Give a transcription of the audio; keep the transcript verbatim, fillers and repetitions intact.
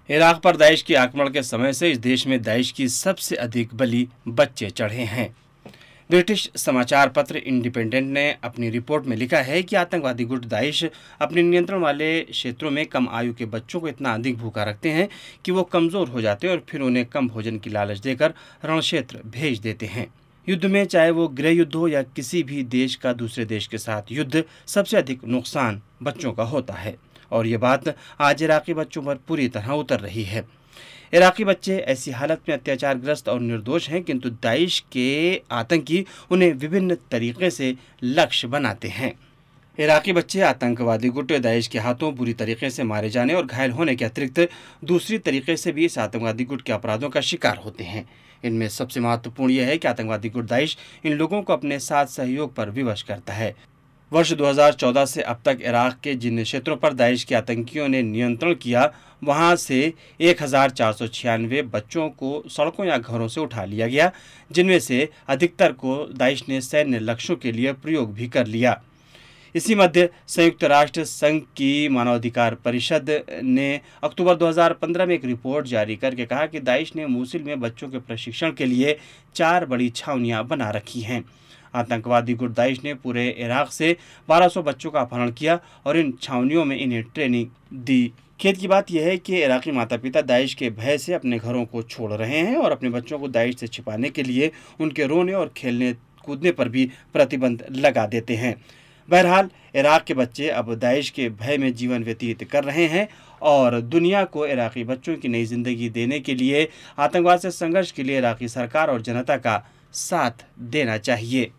Iraq पर Daesh के आक्रमण के समय से इस देश में दाइश की सबसे अधिक बलि बच्चे चढ़े हैं। ब्रिटिश समाचार पत्र इंडिपेंडेंट ने अपनी रिपोर्ट में लिखा है कि आतंकवादी गुट दाइश अपने नियंत्रण वाले क्षेत्रों में कम आयु के बच्चों को इतना अधिक भूखा रखते हैं कि वो कमज़ोर हो जाते हैं और फिर उन्हें कम भोजन की लालच देकर रण क्षेत्र भेज देते हैं। युद्ध में चाहे वो गृह युद्ध हो या किसी भी देश का दूसरे देश के साथ युद्ध, सबसे अधिक नुकसान बच्चों का होता है और ये बात आज इराकी बच्चों पर पूरी तरह उतर रही है। इराकी बच्चे ऐसी हालत में अत्याचारग्रस्त और निर्दोष हैं, किंतु दाइश के आतंकी उन्हें विभिन्न तरीके से लक्ष्य बनाते हैं। इराकी बच्चे आतंकवादी गुट दाइश के हाथों बुरी तरीके से मारे जाने और घायल होने के अतिरिक्त दूसरी तरीके से भी इस आतंकवादी गुट के अपराधों का शिकार होते हैं। इनमें सबसे महत्वपूर्ण यह है कि आतंकवादी गुट दाइश इन लोगों को अपने साथ सहयोग पर विवश करता है। वर्ष दो हज़ार चौदह से अब तक इराक के जिन क्षेत्रों पर दाइश के आतंकियों ने नियंत्रण किया, वहां से एक हज़ार चार सौ छियानवे बच्चों को सड़कों या घरों से उठा लिया गया, जिनमें से अधिकतर को दाइश ने सैन्य लक्ष्यों के लिए प्रयोग भी कर लिया। इसी मध्य संयुक्त राष्ट्र संघ की मानवाधिकार परिषद ने अक्टूबर दो हज़ार पंद्रह में एक रिपोर्ट जारी करके कहा कि दाइश ने मूसिल में बच्चों के प्रशिक्षण के लिए चार बड़ी छावनियां बना रखी हैं। आतंकवादी गुट दाइश ने पूरे इराक से बारह सौ बच्चों का अपहरण किया और इन छावनियों में इन्हें ट्रेनिंग दी। खेद की बात यह है कि इराकी माता पिता दाइश के भय से अपने घरों को छोड़ रहे हैं और अपने बच्चों को दाइश से छिपाने के लिए उनके रोने और खेलने कूदने पर भी प्रतिबंध लगा देते हैं। बहरहाल इराक के बच्चे अब दाइश के भय में जीवन व्यतीत कर रहे हैं और दुनिया को इराकी बच्चों की नई जिंदगी देने के लिए आतंकवाद से संघर्ष के लिए इराकी सरकार और जनता का साथ देना चाहिए।